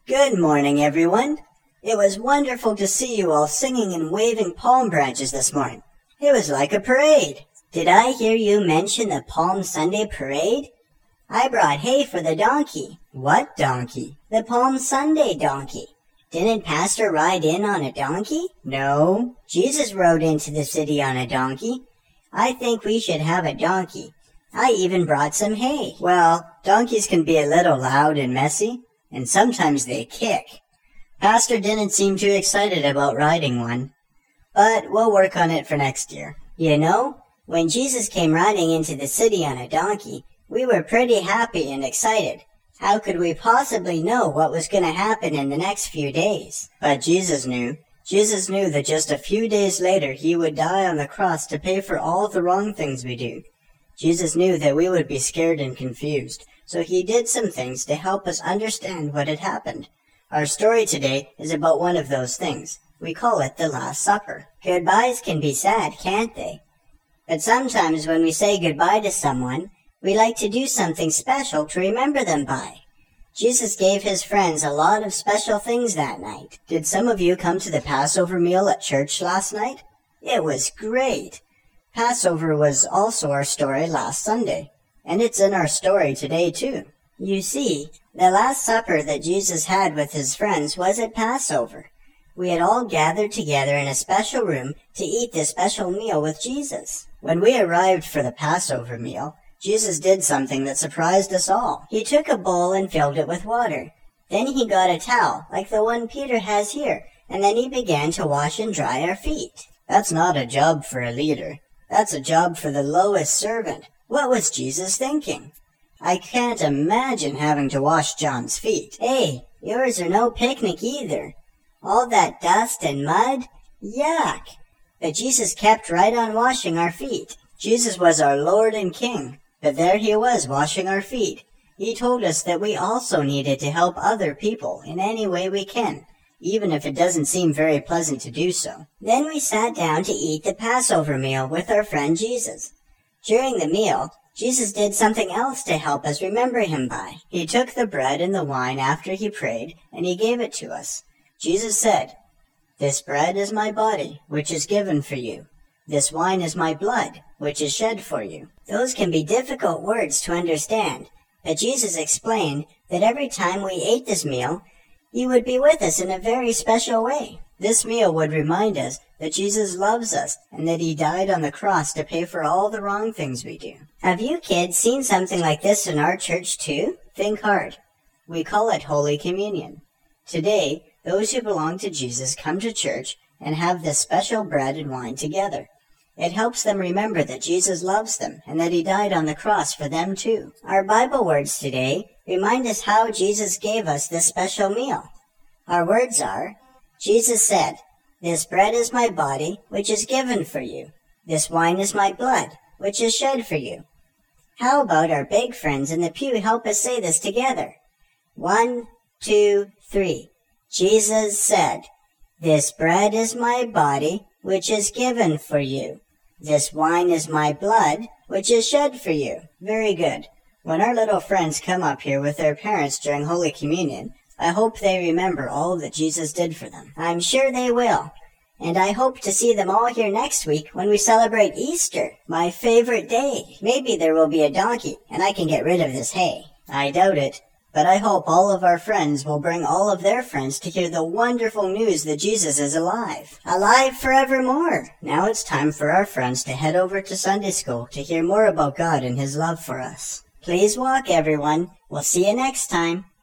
Good morning, everyone. It was wonderful to see you all singing and waving palm branches this morning. It was like a parade. Did I hear you mention the Palm Sunday parade? I brought hay for the donkey. What donkey? The Palm Sunday donkey. Didn't Pastor ride in on a donkey? No. Jesus rode into the city on a donkey. I think we should have a donkey. I even brought some hay. Well, donkeys can be a little loud and messy, and sometimes they kick. Pastor didn't seem too excited about riding one, but we'll work on it for next year. You know, when Jesus came riding into the city on a donkey, we were pretty happy and excited. How could we possibly know what was going to happen in the next few days? But Jesus knew. Jesus knew that just a few days later he would die on the cross to pay for all the wrong things we do. Jesus knew that we would be scared and confused, so he did some things to help us understand what had happened. Our story today is about one of those things. We call it the Last Supper. Goodbyes can be sad, can't they? But sometimes when we say goodbye to someone, we like to do something special to remember them by. Jesus gave his friends a lot of special things that night. Did some of you come to the Passover meal at church last night? It was great. Passover was also our story last Sunday, and it's in our story today too. You see, the Last Supper that Jesus had with his friends was at Passover. We had all gathered together in a special room to eat this special meal with Jesus. When we arrived for the Passover meal, Jesus did something that surprised us all. He took a bowl and filled it with water. Then he got a towel, like the one Peter has here, and then he began to wash and dry our feet. That's not a job for a leader. That's a job for the lowest servant. What was Jesus thinking? I can't imagine having to wash John's feet. Hey, yours are no picnic either. All that dust and mud? Yuck! But Jesus kept right on washing our feet. Jesus was our Lord and King, but there he was washing our feet. He told us that we also needed to help other people in any way we can, even if it doesn't seem very pleasant to do so. Then we sat down to eat the Passover meal with our friend Jesus. During the meal, Jesus did something else to help us remember him by. He took the bread and the wine after he prayed, and he gave it to us. Jesus said, "This bread is my body, which is given for you. This wine is my blood, which is shed for you." Those can be difficult words to understand, but Jesus explained that every time we ate this meal, he would be with us in a very special way. This meal would remind us that Jesus loves us and that he died on the cross to pay for all the wrong things we do. Have you kids seen something like this in our church too? Think hard. We call it Holy Communion. Today, those who belong to Jesus come to church and have this special bread and wine together. It helps them remember that Jesus loves them and that he died on the cross for them too. Our Bible words today remind us how Jesus gave us this special meal. Our words are, Jesus said, "This bread is my body, which is given for you. This wine is my blood, which is shed for you." How about our big friends in the pew help us say this together? 1, 2, 3. Jesus said, "This bread is my body, which is given for you. This wine is my blood, which is shed for you." Very good. When our little friends come up here with their parents during Holy Communion, I hope they remember all that Jesus did for them. I'm sure they will. And I hope to see them all here next week when we celebrate Easter, my favorite day. Maybe there will be a donkey, and I can get rid of this hay. I doubt it, but I hope all of our friends will bring all of their friends to hear the wonderful news that Jesus is alive. Alive forevermore. Now it's time for our friends to head over to Sunday school to hear more about God and his love for us. Please walk, everyone. We'll see you next time.